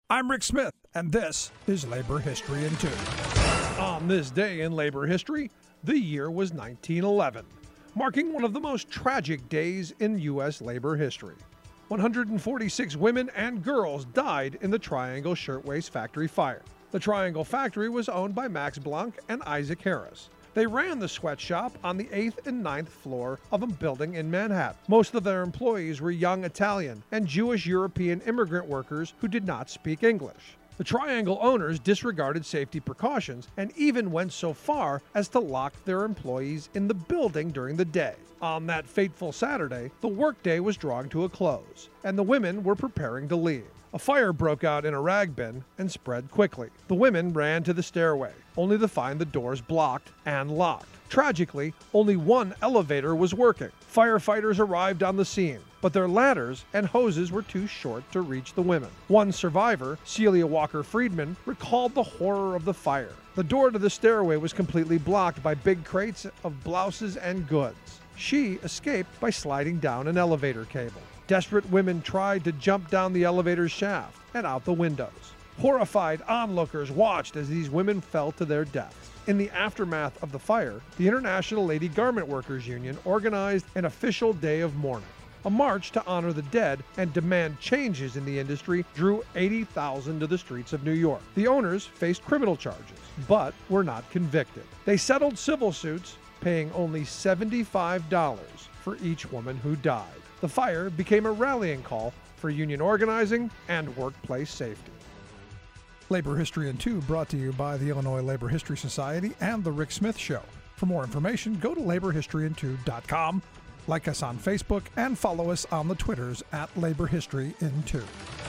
I'm Rick Smith, and this is Labor History in 2. On this day in labor history, the year was 1911, marking one of the most tragic days in U.S. labor history. 146 women and girls died in the Triangle Shirtwaist Factory fire. The Triangle factory was owned by Max Blanc and Isaac Harris. They ran the sweatshop on the 8th and 9th floor of a building in Manhattan. Most of their employees were young Italian and Jewish European immigrant workers who did not speak English. The Triangle owners disregarded safety precautions and even went so far as to lock their employees in the building during the day. On that fateful Saturday, the workday was drawing to a close, and the women were preparing to leave. A fire broke out in a rag bin and spread quickly. The women ran to the stairway, only to find the doors blocked and locked. Tragically, only one elevator was working. Firefighters arrived on the scene, but their ladders and hoses were too short to reach the women. One survivor, Celia Walker Friedman, recalled the horror of the fire. The door to the stairway was completely blocked by big crates of blouses and goods. She escaped by sliding down an elevator cable. Desperate women tried to jump down the elevator's shaft and out the windows. Horrified onlookers watched as these women fell to their deaths. In the aftermath of the fire, the International Lady Garment Workers Union organized an official day of mourning. A march to honor the dead and demand changes in the industry drew 80,000 to the streets of New York. The owners faced criminal charges, but were not convicted. They settled civil suits, paying only $75 for each woman who died. The fire became a rallying call for union organizing and workplace safety. Labor History in 2 brought to you by the Illinois Labor History Society and The Rick Smith Show. For more information, go to laborhistoryin2.com, like us on Facebook, and follow us on the Twitters at Labor History in 2.